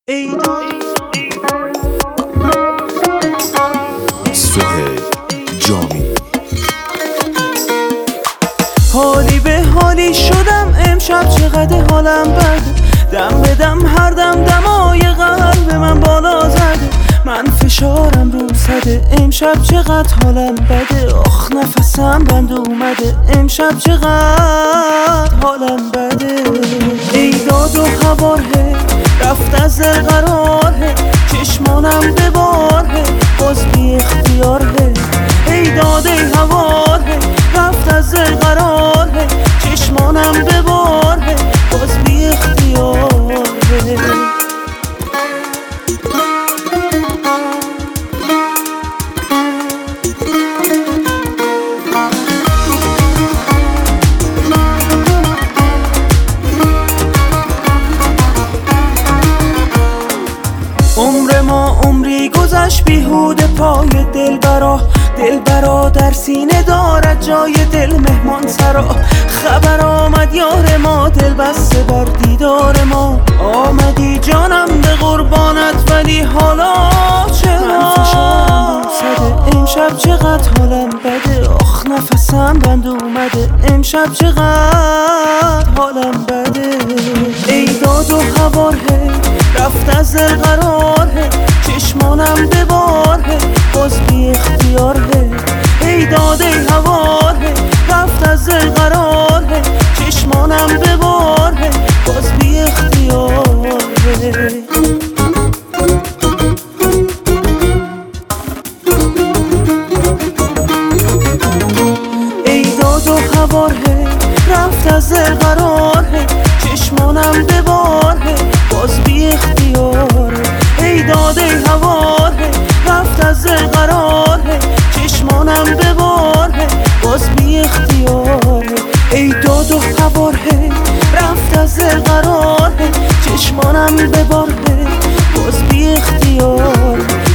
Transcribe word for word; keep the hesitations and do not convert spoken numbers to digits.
ای سهیل جامی. حالی به حالی شدم امشب، چقدر حالم بده. دم به دم هر دم دمای قلب من بالا زده. من فشارم رو صده، امشب چقدر حالم بده. آخ نفسم بند اومده، امشب چقدر حالم بده. ای داد و هواره رفت از دل قراره، چشمانم به باره باز بی اختیاره. ای داد ای هواره رفت از دل قراره، چشمانم به باره باز بی اختیاره. عمر ما عمری گذشت بیهوده پای دلبرا. دلبرا در سینه دارد جای دل مهمان سرا. خبر آمد یار ما، دل بسته بر دیدار ما. آمدی جانم به قربانت ولی حالا چرا؟ من فشارم صده، امشب چقدر حالم بده. آخ نفسم بند اومده، امشب چقدر حالم بده. ای داد و هواره رفت از دل قراره، چشمانم به باره باز بی اختیاره. ای داد ای هواره رفت از دل قراره، چشمانم به باره باز بی اختیاره. ای داد و هواره رفت از دل قراره، چشمانم به باره باز بی اختیاره. ای داد ای هواره رفت از دل قراره، چشمانم به باره باز بی اختیاره. ای داد و هواره رفت از دل قراره، چشمانم به باره باز بی اختیاره.